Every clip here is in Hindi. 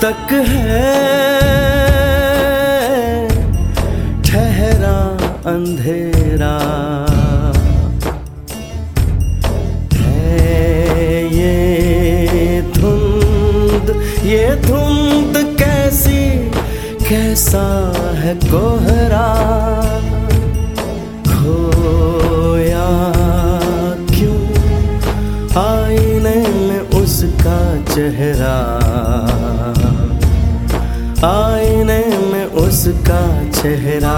तक है ठहरा अंधेरा, है ये धुंध कैसी, कैसा है कोहरा, खोया क्यों आईने में उसका चेहरा, आईने में उसका चेहरा।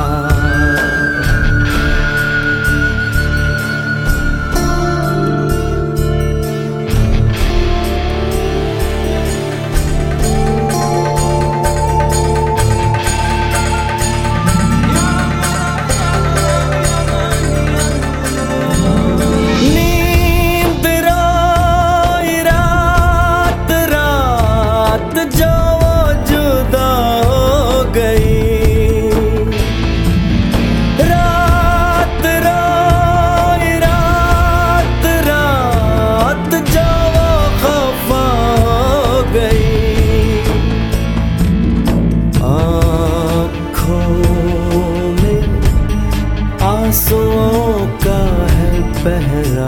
आंसुओं का है पहरा,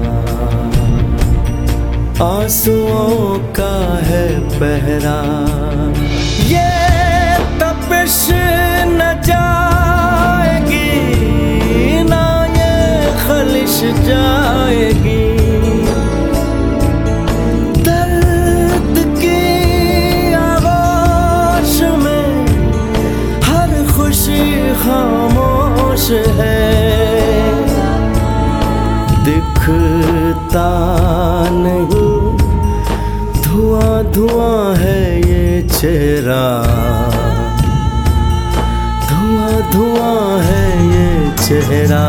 आंसुओं का है पहरा। ये तपिश न जाएगी, ना ये खलिश जाएगी, दर्द की आगोश में हर खुशी खामोश है, दिखता नहीं धुआं धुआं है ये चेहरा, धुआं धुआं है ये चेहरा।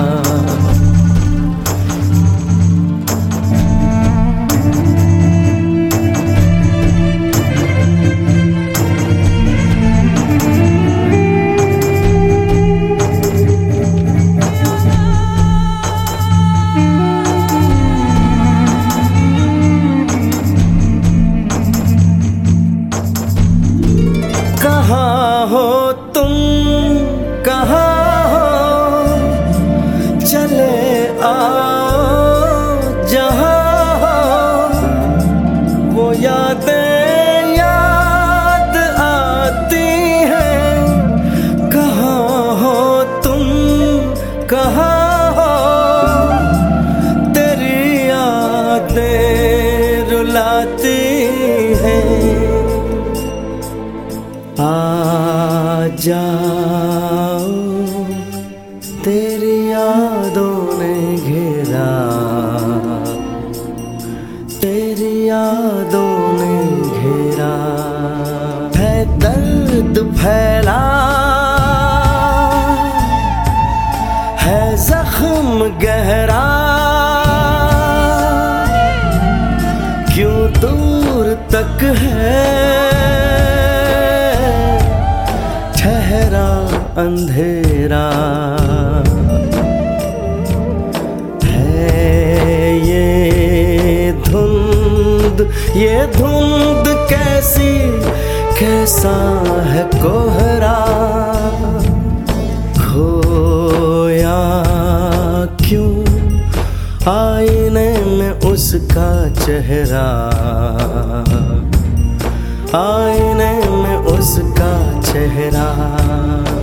कहाँ हो तुम, कहाँ हो, चले आओ जहाँ हो, वो यादें याद आती हैं। कहाँ हो तुम, कहाँ हो, तेरी यादें रुलाती हैं। आ जाओ तेरी यादों ने घेरा, तेरी यादों ने घेरा, है दर्द फैला, है जख्म गहरा, क्यों दूर तक है ठहरा अंधेरा, है ये धुंध कैसी, कैसा है कोहरा, खोया क्यों आईने में उसका चेहरा, आईने में उसका चेहरा।